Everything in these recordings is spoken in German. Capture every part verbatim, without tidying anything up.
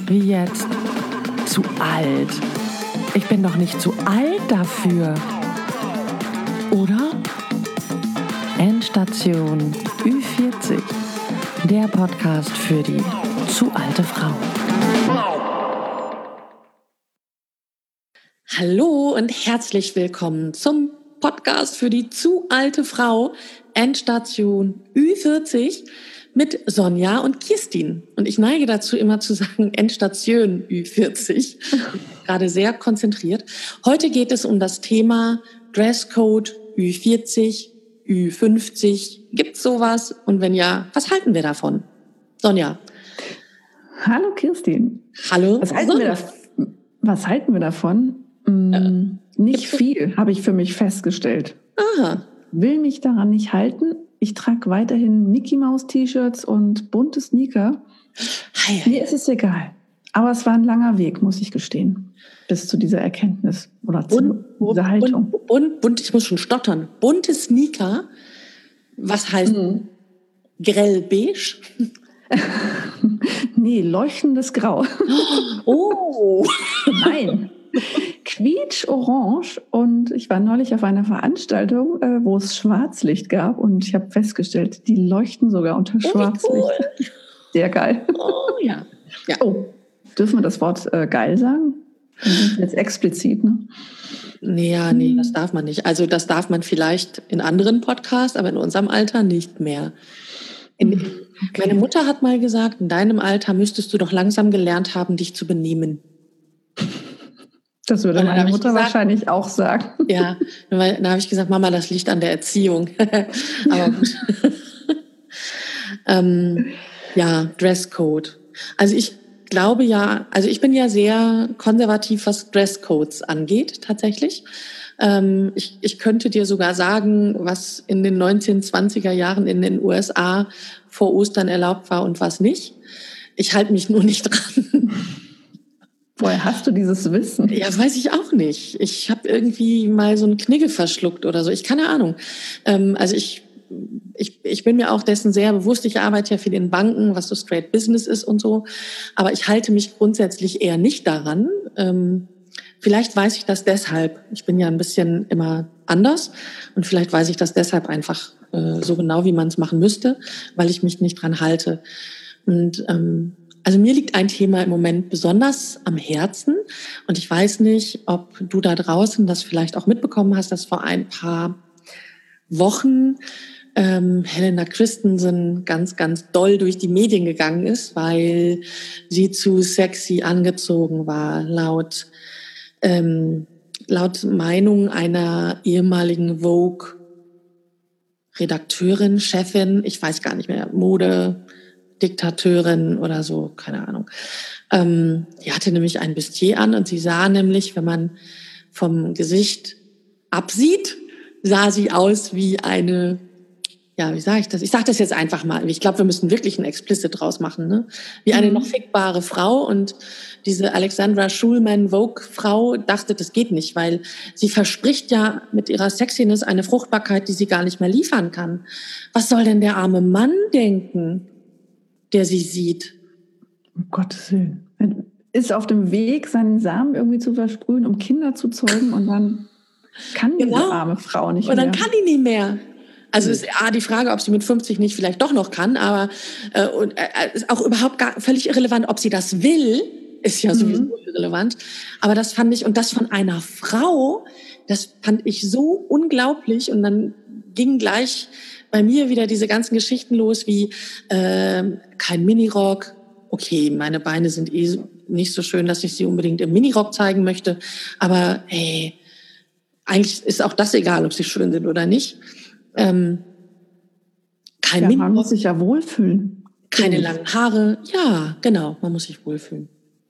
Wie jetzt? Zu alt? Ich bin doch nicht zu alt dafür. Oder? Endstation Ü vierzig. Der Podcast für die zu alte Frau. Hallo und herzlich willkommen zum Podcast für die zu alte Frau, Endstation Ü vierzig mit Sonja und Kirstin. Und ich neige dazu immer zu sagen Endstation Ü vierzig, gerade sehr konzentriert. Heute geht es um das Thema Dresscode Ü vierzig, Ü fünfzig. Gibt's sowas? Und wenn ja, was halten wir davon? Sonja. Hallo Kirstin. Hallo. Was halten, wir, da, was halten wir davon? Hm, äh, nicht viel, habe ich für mich festgestellt. Aha. Will mich daran nicht halten. Ich trage weiterhin Mickey-Maus-T-Shirts und bunte Sneaker. Hi. Mir ist es egal. Aber es war ein langer Weg, muss ich gestehen, bis zu dieser Erkenntnis oder zu bunt, dieser Haltung. Bunt, bunt, bunt, ich muss schon stottern. Bunte Sneaker, was heißt hm. grell beige? Nee, leuchtendes Grau. Oh! Nein. Quietsch-orange, und ich war neulich auf einer Veranstaltung, äh, wo es Schwarzlicht gab, und ich habe festgestellt, die leuchten sogar unter oh, Schwarzlicht. Cool. Sehr geil. Oh ja. ja. Oh, dürfen wir das Wort äh, geil sagen? Dann sind wir jetzt explizit, ne? Nee, ja, nee, das darf man nicht. Also das darf man vielleicht in anderen Podcasts, aber in unserem Alter nicht mehr. In, okay. Meine Mutter hat mal gesagt, in deinem Alter müsstest du doch langsam gelernt haben, dich zu benehmen. Das würde meine Mutter gesagt, wahrscheinlich auch sagen. Ja, da habe ich gesagt, Mama, das liegt an der Erziehung. Aber gut. ähm, ja, Dresscode. Also ich glaube ja, also ich bin ja sehr konservativ, was Dresscodes angeht, tatsächlich. Ähm, ich, ich könnte dir sogar sagen, was in den neunzehnhundertzwanziger Jahren in den U S A vor Ostern erlaubt war und was nicht. Ich halte mich nur nicht dran. Woher hast du dieses Wissen? Ja, weiß ich auch nicht. Ich habe irgendwie mal so einen Knigge verschluckt oder so. Ich keine Ahnung. Ähm, also ich, ich, ich bin mir auch dessen sehr bewusst. Ich arbeite ja viel in Banken, was so Straight Business ist und so. Aber ich halte mich grundsätzlich eher nicht daran. Ähm, vielleicht weiß ich das deshalb. Ich bin ja ein bisschen immer anders. Und vielleicht weiß ich das deshalb einfach äh, so genau, wie man es machen müsste, weil ich mich nicht dran halte. Und ähm, Also mir liegt ein Thema im Moment besonders am Herzen, und ich weiß nicht, ob du da draußen das vielleicht auch mitbekommen hast, dass vor ein paar Wochen ähm, Helena Christensen ganz, ganz doll durch die Medien gegangen ist, weil sie zu sexy angezogen war, laut, ähm, laut Meinung einer ehemaligen Vogue-Redakteurin, Chefin, ich weiß gar nicht mehr, Mode, Diktateurin oder so, keine Ahnung. Ähm, die hatte nämlich ein Bustier an, und sie sah nämlich, wenn man vom Gesicht absieht, sah sie aus wie eine, ja, wie sage ich das? Ich sage das jetzt einfach mal. Ich glaube, wir müssen wirklich ein Explicit draus machen, ne? Wie eine mhm. noch fickbare Frau. Und diese Alexandra Schulman Vogue-Frau dachte, das geht nicht, weil sie verspricht ja mit ihrer Sexiness eine Fruchtbarkeit, die sie gar nicht mehr liefern kann. Was soll denn der arme Mann denken, der sie sieht? Um Gottes Willen. Ist auf dem Weg, seinen Samen irgendwie zu versprühen, um Kinder zu zeugen, und dann kann diese genau. arme Frau nicht und mehr. Und dann kann die nicht mehr. Also ist A, die Frage, ob sie mit fünfzig nicht vielleicht doch noch kann, aber äh, und, äh, ist auch überhaupt gar, völlig irrelevant, ob sie das will, ist ja sowieso mhm. irrelevant. Aber das fand ich, und das von einer Frau, das fand ich so unglaublich. Und dann ging gleich bei mir wieder diese ganzen Geschichten los, wie äh, kein Minirock. Okay, meine Beine sind eh nicht so schön, dass ich sie unbedingt im Minirock zeigen möchte. Aber hey, eigentlich ist auch das egal, ob sie schön sind oder nicht. Ähm, kein ja, Minirock. Man muss sich ja wohlfühlen. Keine ja. langen Haare. Ja, genau, man muss sich wohlfühlen.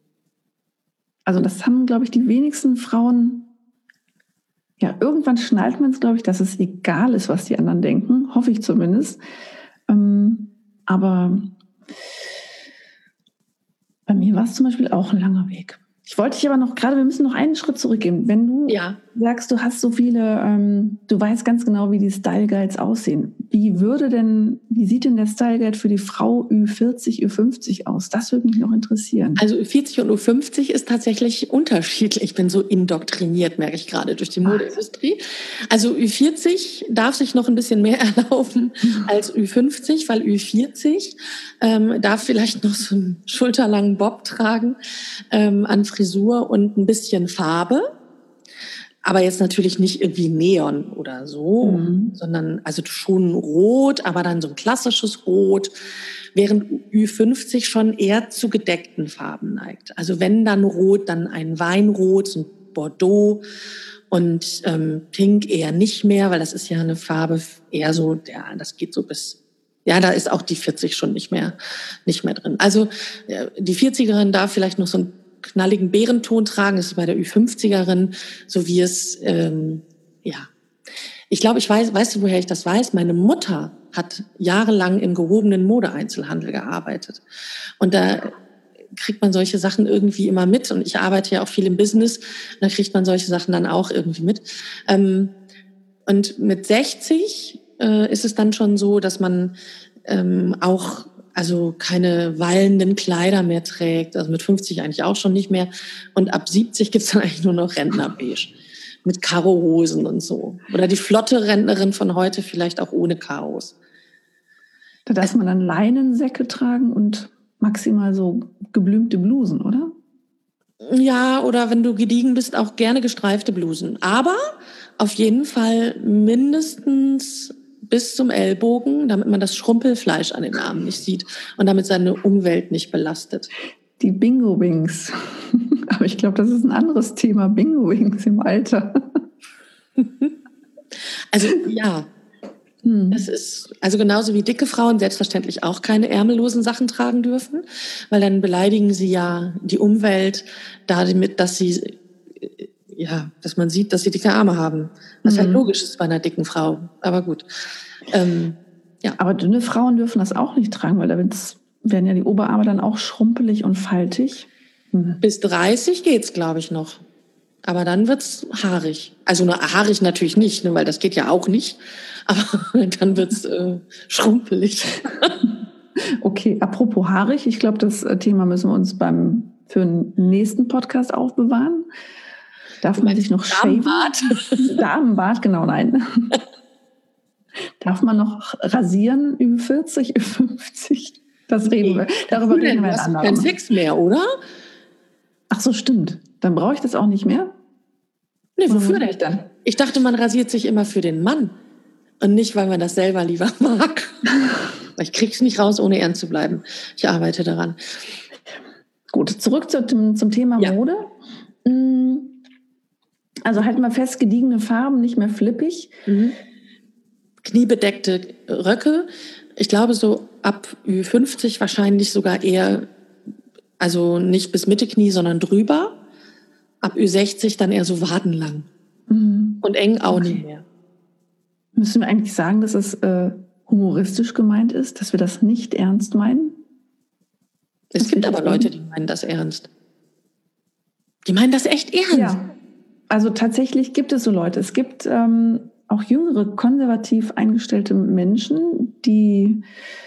Also das haben, glaube ich, die wenigsten Frauen. Ja, irgendwann schnallt man es, glaube ich, dass es egal ist, was die anderen denken. Hoffe ich zumindest. Ähm, aber bei mir war es zum Beispiel auch ein langer Weg. Ich wollte dich aber noch gerade, wir müssen noch einen Schritt zurückgehen. Wenn du Ja. sagst, du hast so viele, ähm, du weißt ganz genau, wie die Style Guides aussehen. Wie würde denn, wie sieht denn der Style Guide für die Frau Ü vierzig, Ü fünfzig aus? Das würde mich noch interessieren. Also Ü vierzig und Ü fünfzig ist tatsächlich unterschiedlich. Ich bin so indoktriniert, merke ich gerade, durch die Modeindustrie. Also Ü vierzig darf sich noch ein bisschen mehr erlauben als Ü fünfzig, weil Ü vierzig ähm, darf vielleicht noch so einen schulterlangen Bob tragen ähm, an Frisur und ein bisschen Farbe. Aber jetzt natürlich nicht irgendwie Neon oder so, mhm. sondern also schon rot, aber dann so ein klassisches Rot, während Ü fünfzig schon eher zu gedeckten Farben neigt. Also wenn dann Rot, dann ein Weinrot, so ein Bordeaux und ähm, Pink eher nicht mehr, weil das ist ja eine Farbe eher so, ja, das geht so bis, ja, da ist auch die vierzig schon nicht mehr, nicht mehr drin. Also die vierzigerin darf vielleicht noch so ein knalligen Bärenton tragen, das ist bei der Ü fünfzigerin, so wie es, ähm, ja. Ich glaube, ich weiß, weißt du, woher ich das weiß? Meine Mutter hat jahrelang im gehobenen Modeeinzelhandel gearbeitet. Und da kriegt man solche Sachen irgendwie immer mit. Und ich arbeite ja auch viel im Business. Da kriegt man solche Sachen dann auch irgendwie mit. Ähm, und mit sechzig äh, ist es dann schon so, dass man ähm, auch also keine wallenden Kleider mehr trägt, also mit fünfzig eigentlich auch schon nicht mehr. Und ab siebzig gibt's dann eigentlich nur noch Rentnerbeige mit Karohosen und so. Oder die flotte Rentnerin von heute vielleicht auch ohne Karos. Da darf man dann Leinensäcke tragen und maximal so geblümte Blusen, oder? Ja, oder wenn du gediegen bist, auch gerne gestreifte Blusen. Aber auf jeden Fall mindestens bis zum Ellbogen, damit man das Schrumpelfleisch an den Armen nicht sieht und damit seine Umwelt nicht belastet. Die Bingo-Wings. Aber ich glaube, das ist ein anderes Thema, Bingo-Wings im Alter. Also ja, hm. das ist also genauso wie dicke Frauen selbstverständlich auch keine ärmellosen Sachen tragen dürfen, weil dann beleidigen sie ja die Umwelt damit, dass sie ja, dass man sieht, dass sie dicke Arme haben. Was mhm. halt logisch ist bei einer dicken Frau. Aber gut. Ähm, ja. Aber dünne Frauen dürfen das auch nicht tragen, weil da werden ja die Oberarme dann auch schrumpelig und faltig. Mhm. Bis dreißig geht's, glaube ich, noch. Aber dann wird's haarig. Also nur haarig natürlich nicht, ne, weil das geht ja auch nicht. Aber dann wird's äh, schrumpelig. Okay, apropos haarig. Ich glaube, das Thema müssen wir uns beim für den nächsten Podcast aufbewahren. Darf man sich noch Damenbart? shaven? Damenbart, genau, nein. Darf man noch rasieren, Ü vierzig, Ü fünfzig? Das reden wir. Darüber Wie reden denn? wir Du ein hast kein Sex mehr, oder? Ach so, stimmt. Dann brauche ich das auch nicht mehr? Nee, wofür denn? Dann? Ich dachte, man rasiert sich immer für den Mann. Und nicht, weil man das selber lieber mag. Ich krieg's nicht raus, ohne ernst zu bleiben. Ich arbeite daran. Gut, zurück zum, zum Thema ja. Mode. Also halten wir fest, gediegene Farben, nicht mehr flippig. Mhm. Kniebedeckte Röcke. Ich glaube, so ab Ü fünfzig wahrscheinlich sogar eher, also nicht bis Mitte Knie, sondern drüber. Ab Ü sechzig dann eher so wadenlang. Mhm. Und eng auch okay. nicht mehr. Müssen wir eigentlich sagen, dass es äh, humoristisch gemeint ist, dass wir das nicht ernst meinen? Es das gibt aber Leute, die meinen das ernst. Die meinen das echt ernst. Ja. Also tatsächlich gibt es so Leute. Es gibt ähm, auch jüngere, konservativ eingestellte Menschen, die,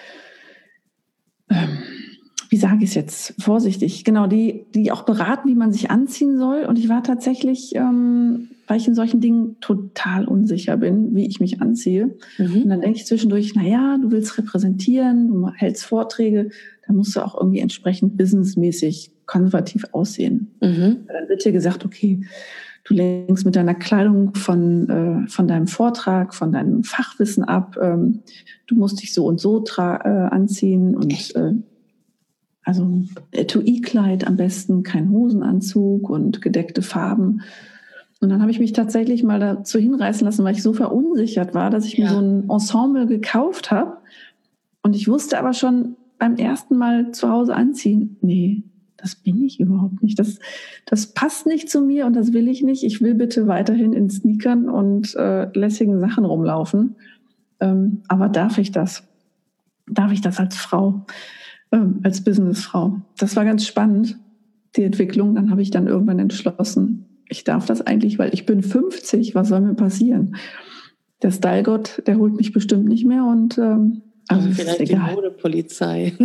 ähm, wie sage ich es jetzt vorsichtig, genau, die, die auch beraten, wie man sich anziehen soll. Und ich war tatsächlich, ähm, weil ich in solchen Dingen total unsicher bin, wie ich mich anziehe. Mhm. Und dann denke ich zwischendurch, naja, du willst repräsentieren, du hältst Vorträge, da musst du auch irgendwie entsprechend businessmäßig konservativ aussehen. Mhm. Dann wird dir gesagt, okay, du lenkst mit deiner Kleidung von, äh, von deinem Vortrag, von deinem Fachwissen ab. Ähm, du musst dich so und so tra- äh, anziehen. Und äh, also Etui-Kleid am besten, kein Hosenanzug und gedeckte Farben. Und dann habe ich mich tatsächlich mal dazu hinreißen lassen, weil ich so verunsichert war, dass ich ja. mir so ein Ensemble gekauft habe. Und ich wusste aber schon beim ersten Mal zu Hause anziehen, nee, das bin ich überhaupt nicht. Das, das passt nicht zu mir und das will ich nicht. Ich will bitte weiterhin in Sneakern und äh, lässigen Sachen rumlaufen. Ähm, aber darf ich das? Darf ich das als Frau, ähm, als Businessfrau? Das war ganz spannend. die Entwicklung. Dann habe ich dann irgendwann entschlossen, ich darf das eigentlich, weil ich bin fünfzig, was soll mir passieren? Der Style-Gott, der holt mich bestimmt nicht mehr und ähm, also also vielleicht die Modepolizei.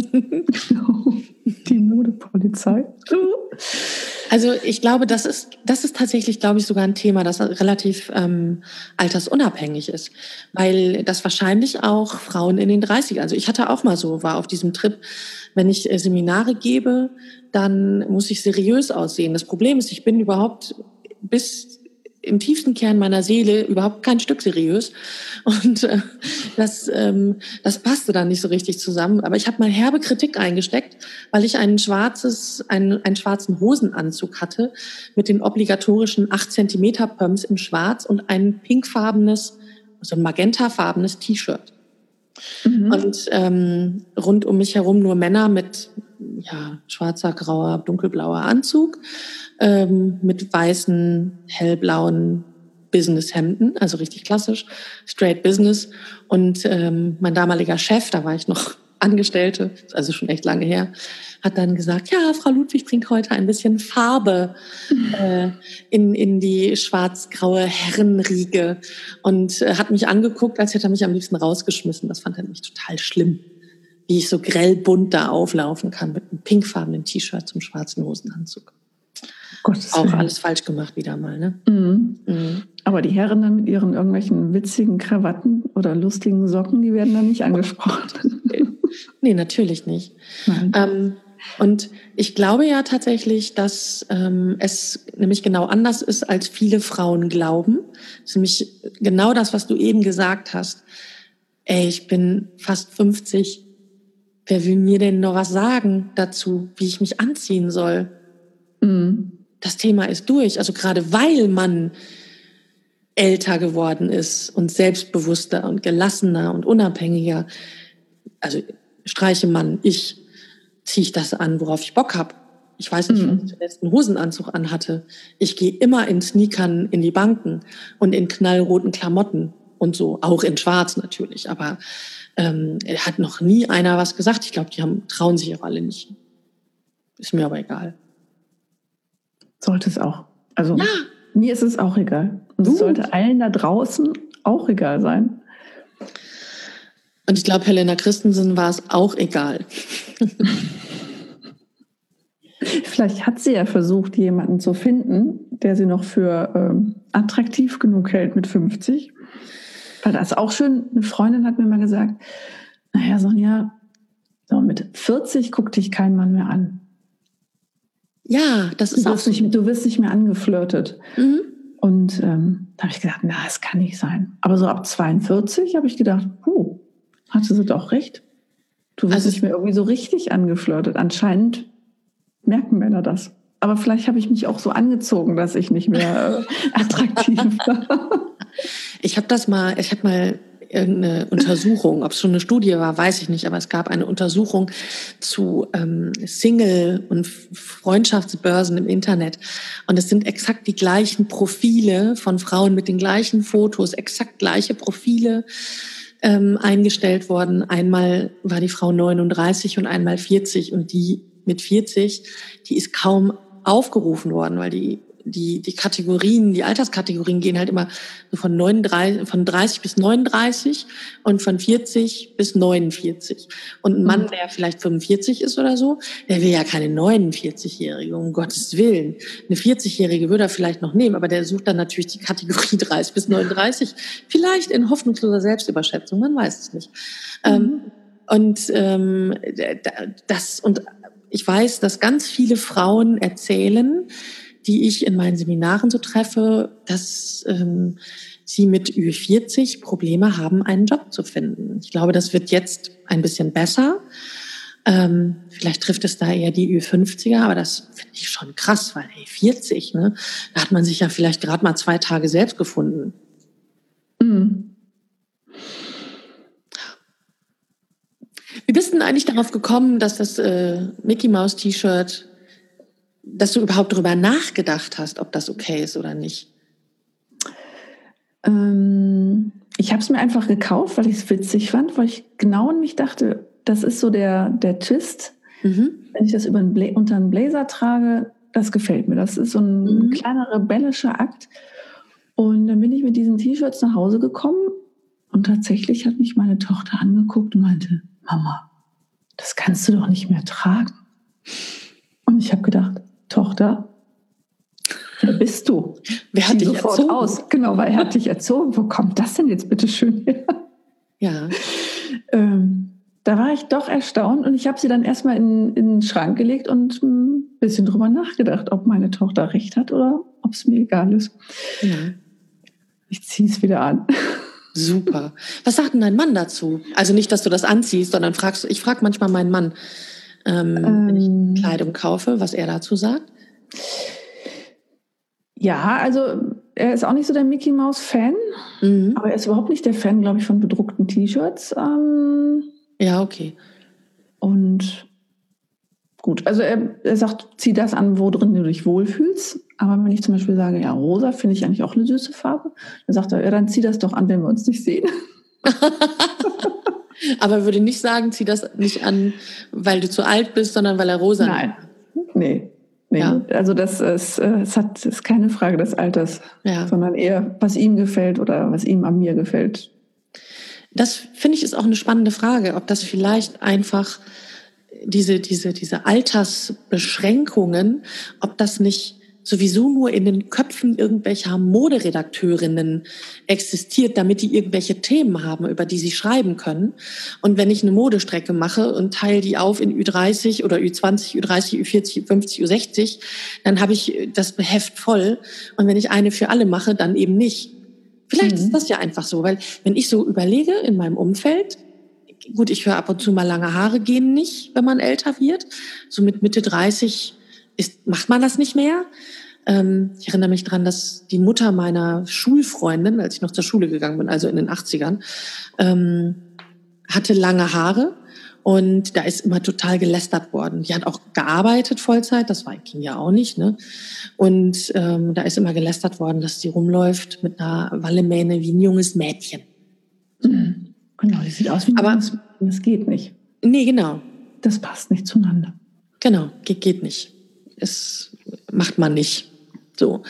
Die Modepolizei. Also ich glaube, das ist, das ist tatsächlich, glaube ich, sogar ein Thema, das relativ ähm, altersunabhängig ist. Weil das wahrscheinlich auch Frauen in den dreißigern, also ich hatte auch mal so, war auf diesem Trip, wenn ich äh, Seminare gebe, dann muss ich seriös aussehen. Das Problem ist, ich bin überhaupt bis im tiefsten Kern meiner Seele überhaupt kein Stück seriös. Und äh, das, ähm, das passte dann nicht so richtig zusammen. Aber ich habe mal herbe Kritik eingesteckt, weil ich einen, schwarzes, einen, einen schwarzen Hosenanzug hatte mit den obligatorischen acht Zentimeter Pumps in schwarz und ein pinkfarbenes, so ein magentafarbenes T-Shirt. Mhm. Und ähm, rund um mich herum nur Männer mit ja, schwarzer, grauer, dunkelblauer Anzug, ähm, mit weißen, hellblauen Businesshemden, also richtig klassisch, straight Business. Und ähm, mein damaliger Chef, da war ich noch Angestellte, also schon echt lange her, hat dann gesagt, ja, Frau Ludwig bringt heute ein bisschen Farbe äh, in, in die schwarz-graue Herrenriege und äh, hat mich angeguckt, als hätte er mich am liebsten rausgeschmissen. Das fand er nämlich total schlimm, wie ich so grell bunt da auflaufen kann mit einem pinkfarbenen T-Shirt zum schwarzen Hosenanzug. Gottes Auch Willen. alles falsch gemacht wieder mal, ne? Mhm. Mhm. Aber die Herren dann mit ihren irgendwelchen witzigen Krawatten oder lustigen Socken, die werden dann nicht angesprochen. Nee, natürlich nicht. Ähm, und ich glaube ja tatsächlich, dass ähm, es nämlich genau anders ist, als viele Frauen glauben. Das ist nämlich genau das, was du eben gesagt hast. Ey, ich bin fast fünfzig. Wer will mir denn noch was sagen dazu, wie ich mich anziehen soll? Mhm. Das Thema ist durch. Also gerade weil man älter geworden ist und selbstbewusster und gelassener und unabhängiger, also streiche Mann, ich ziehe ich das an, worauf ich Bock habe. Ich weiß nicht, mhm. wann ich zuletzt einen Hosenanzug anhatte. Ich gehe immer in Sneakern in die Banken und in knallroten Klamotten und so, auch in schwarz natürlich. Aber ähm, hat noch nie einer was gesagt. Ich glaube, die haben, trauen sich auch alle nicht. Ist mir aber egal. Sollte es auch. Also ja. Mir ist es auch egal. Und es sollte allen da draußen auch egal sein. Und ich glaube, Helena Christensen war es auch egal. Vielleicht hat sie ja versucht, jemanden zu finden, der sie noch für ähm, attraktiv genug hält mit fünfzig. Weil das auch schön, eine Freundin hat mir mal gesagt, naja, Sonja, so mit vierzig guckt dich kein Mann mehr an. Ja, das ist du auch wirst so. Nicht, du wirst nicht mehr angeflirtet. Mhm. Und ähm, da habe ich gedacht, na, das kann nicht sein. Aber so ab zweiundvierzig habe ich gedacht, huh, hatte sie doch recht. Du wirst also, nicht mehr irgendwie so richtig angeflirtet. Anscheinend merken Männer das. Aber vielleicht habe ich mich auch so angezogen, dass ich nicht mehr äh, attraktiv war. Ich habe das mal, ich habe mal irgendeine Untersuchung, ob es schon eine Studie war, weiß ich nicht, aber es gab eine Untersuchung zu ähm, Single- und Freundschaftsbörsen im Internet. Und es sind exakt die gleichen Profile von Frauen mit den gleichen Fotos, exakt gleiche Profile ähm, eingestellt worden. Einmal war die Frau neununddreißig und einmal vierzig. Und die mit vierzig, die ist kaum aufgerufen worden, weil die Die, die Kategorien, die Alterskategorien gehen halt immer so von, neununddreißig, von dreißig bis neununddreißig und von vierzig bis neunundvierzig. Und ein Mann, der vielleicht fünfundvierzig ist oder so, der will ja keine neunundvierzig-Jährige, um Gottes Willen. Eine vierzig-Jährige würde er vielleicht noch nehmen, aber der sucht dann natürlich die Kategorie dreißig bis neununddreißig. Vielleicht in hoffnungsloser Selbstüberschätzung, man weiß es nicht. Mhm. Ähm, und ähm, das, und ich weiß, dass ganz viele Frauen erzählen, die ich in meinen Seminaren so treffe, dass ähm, sie mit Ü vierzig Probleme haben, einen Job zu finden. Ich glaube, das wird jetzt ein bisschen besser. Ähm, vielleicht trifft es da eher die Ü fünfziger, aber das finde ich schon krass, weil hey, vierzig, ne, da hat man sich ja vielleicht gerade mal zwei Tage selbst gefunden. Mhm. Wie bist du denn eigentlich darauf gekommen, dass das äh, Mickey Mouse T-Shirt, dass du überhaupt darüber nachgedacht hast, ob das okay ist oder nicht? Ähm, ich habe es mir einfach gekauft, weil ich es witzig fand, weil ich genau an mich dachte, das ist so der, der Twist. Mhm. Wenn ich das über einen Bla- unter einen Blazer trage, das gefällt mir. Das ist so ein mhm. kleiner rebellischer Akt. Und dann bin ich mit diesen T-Shirts nach Hause gekommen und tatsächlich hat mich meine Tochter angeguckt und meinte, Mama, das kannst du doch nicht mehr tragen. Und ich habe gedacht, Tochter, wer bist du? Wer hat dich erzogen? Aus. Genau, weil er hat dich erzogen. Wo kommt das denn jetzt bitte schön her? Ja. Ähm, da war ich doch erstaunt und ich habe sie dann erstmal in, in den Schrank gelegt und ein bisschen drüber nachgedacht, ob meine Tochter recht hat oder ob es mir egal ist. Ja. Ich ziehe es wieder an. Super. Was sagt denn dein Mann dazu? Also nicht, dass du das anziehst, sondern fragst, ich frage manchmal meinen Mann, ähm, ähm, wenn ich Kleidung kaufe, was er dazu sagt. Ja, also er ist auch nicht so der Mickey-Maus-Fan, mhm. aber er ist überhaupt nicht der Fan, glaube ich, von bedruckten T-Shirts. Ähm, ja, okay. Und gut, also er, er sagt, zieh das an, wo drin du dich wohlfühlst. Aber wenn ich zum Beispiel sage, ja, rosa finde ich eigentlich auch eine süße Farbe, dann sagt er, ja, dann zieh das doch an, wenn wir uns nicht sehen. Aber er würde nicht sagen, zieh das nicht an, weil du zu alt bist, sondern weil er rosa ist. Nein, nee. Nee, ja. Also das ist, es hat, ist keine Frage des Alters, ja. sondern eher, was ihm gefällt oder was ihm an mir gefällt. Das finde ich ist auch eine spannende Frage, ob das vielleicht einfach diese, diese, diese Altersbeschränkungen, ob das nicht sowieso nur in den Köpfen irgendwelcher Moderedakteurinnen existiert, damit die irgendwelche Themen haben, über die sie schreiben können. Und wenn ich eine Modestrecke mache und teile die auf in Ü dreißig oder Ü zwanzig, Ü dreißig, Ü vierzig, Ü fünfzig, Ü sechzig, dann habe ich das Heft voll. Und wenn ich eine für alle mache, dann eben nicht. Vielleicht mhm. ist das ja einfach so, weil wenn ich so überlege in meinem Umfeld, gut, ich höre ab und zu mal, lange Haare gehen nicht, wenn man älter wird. So mit Mitte dreißig ist, macht man das nicht mehr. Ähm, ich erinnere mich dran, dass die Mutter meiner Schulfreundin, als ich noch zur Schule gegangen bin, also in den achtzigern, ähm, hatte lange Haare und da ist immer total gelästert worden. Die hat auch gearbeitet Vollzeit, das war ging ja auch nicht, ne? Und ähm, da ist immer gelästert worden, dass sie rumläuft mit einer Wallemähne wie ein junges Mädchen. Mhm. Genau, die sieht aus wie ein Aber junges Mädchen. Das geht nicht. Nee, genau. Das passt nicht zueinander. Genau, geht, geht nicht. Es macht man nicht. So.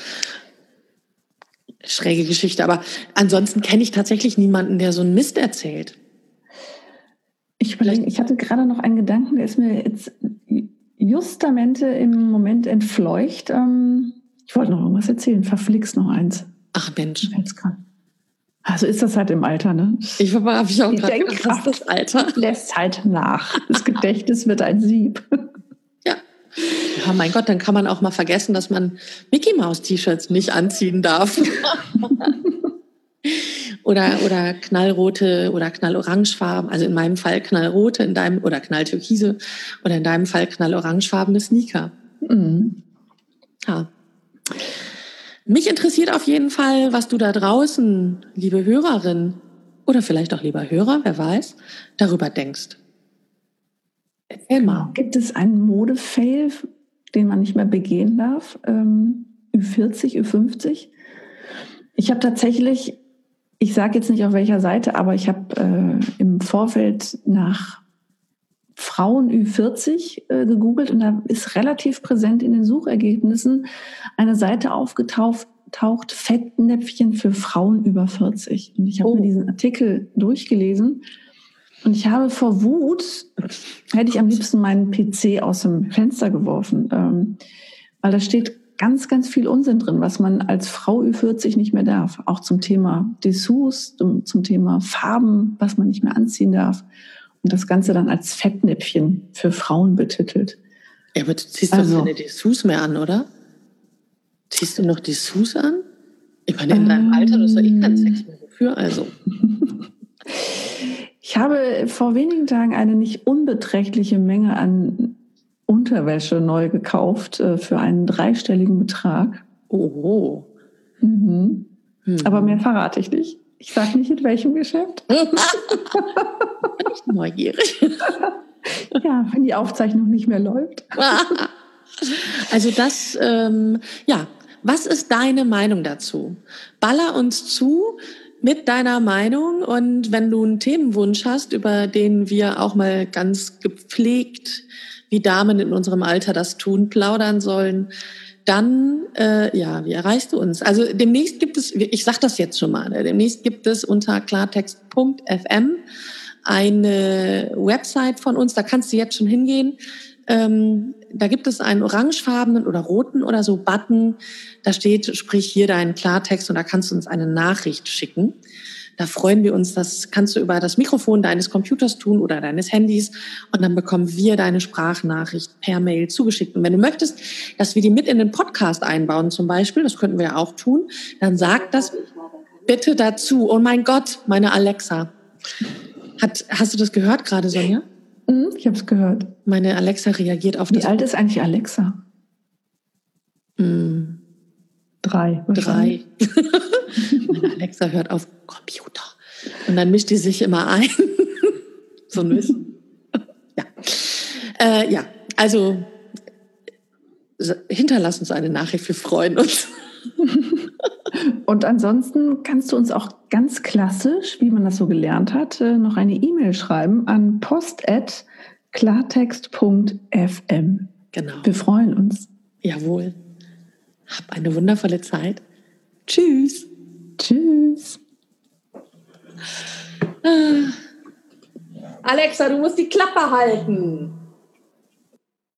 Schräge Geschichte. Aber ansonsten kenne ich tatsächlich niemanden, der so einen Mist erzählt. Ich überlege, ich hatte gerade noch einen Gedanken, der ist mir jetzt justamente im Moment entfleucht. Ich wollte noch irgendwas erzählen, verflixt noch eins. Ach Mensch. Also ist das halt im Alter, ne? Ich habe ich auch gerade gedacht, was ist das Alter? Lässt halt nach. Das Gedächtnis wird ein Sieb. Ja. Ja, mein Gott, dann kann man auch mal vergessen, dass man Mickey-Maus-T-Shirts nicht anziehen darf. oder, oder knallrote oder knallorangefarbene, also in meinem Fall knallrote, in deinem, oder knalltürkise, oder in deinem Fall knallorangefarbene Sneaker. Mhm. Ja. Mich interessiert auf jeden Fall, was du da draußen, liebe Hörerin, oder vielleicht auch lieber Hörer, wer weiß, darüber denkst. Erzähl mal. Gibt es einen Mode-Fail, den man nicht mehr begehen darf? Ähm, Ü vierzig, Ü fünfzig? Ich habe tatsächlich, ich sage jetzt nicht auf welcher Seite, aber ich habe äh, im Vorfeld nach Frauen Ü vierzig äh, gegoogelt und da ist relativ präsent in den Suchergebnissen eine Seite aufgetaucht, taucht Fettnäpfchen für Frauen über vierzig. Und ich habe oh. mir diesen Artikel durchgelesen und ich habe vor Wut, hätte ich am liebsten meinen P C aus dem Fenster geworfen, ähm, weil da steht ganz, ganz viel Unsinn drin, was man als Frau Ü vierzig nicht mehr darf. Auch zum Thema Dessous, zum, zum Thema Farben, was man nicht mehr anziehen darf. Und das Ganze dann als Fettnäpfchen für Frauen betitelt. Ja, aber du ziehst also, doch keine Dessous mehr an, oder? Ziehst du noch Dessous an? Ich meine, in ähm, deinem Alter, du hast ja eh keinen Sex mehr. Wofür also? Ich habe vor wenigen Tagen eine nicht unbeträchtliche Menge an Unterwäsche neu gekauft äh, für einen dreistelligen Betrag. Oh. Mhm. Hm. Aber mehr verrate ich nicht. Ich sage nicht, in welchem Geschäft. Bin ich neugierig. Ja, wenn die Aufzeichnung nicht mehr läuft. Also das, ähm, ja, was ist deine Meinung dazu? Baller uns zu mit deiner Meinung und wenn du einen Themenwunsch hast, über den wir auch mal ganz gepflegt wie Damen in unserem Alter das tun, plaudern sollen, dann, äh, ja, wie erreichst du uns? Also demnächst gibt es, ich sag das jetzt schon mal, ne, demnächst gibt es unter klartext punkt f m eine Website von uns, da kannst du jetzt schon hingehen. Ähm, da gibt es einen orangefarbenen oder roten oder so Button, da steht, sprich hier deinen Klartext und da kannst du uns eine Nachricht schicken. Da freuen wir uns, das kannst du über das Mikrofon deines Computers tun oder deines Handys und dann bekommen wir deine Sprachnachricht per Mail zugeschickt. Und wenn du möchtest, dass wir die mit in den Podcast einbauen zum Beispiel, das könnten wir ja auch tun, dann sag das bitte dazu. Oh mein Gott, meine Alexa. Hat, hast du das gehört gerade, Sonja? Ich habe es gehört. Meine Alexa reagiert auf das. Wie alt ist eigentlich Alexa? Mm. Drei. Drei. Meine Alexa hört auf Computer. Und dann mischt die sich immer ein. So ein bisschen. Ja. Äh, ja, also hinterlass uns eine Nachricht, wir freuen uns. Und ansonsten kannst du uns auch ganz klassisch, wie man das so gelernt hat, noch eine E-Mail schreiben an post at klartext punkt f m. Genau. Wir freuen uns. Jawohl. Hab eine wundervolle Zeit. Tschüss. Tschüss. Alexa, du musst die Klappe halten.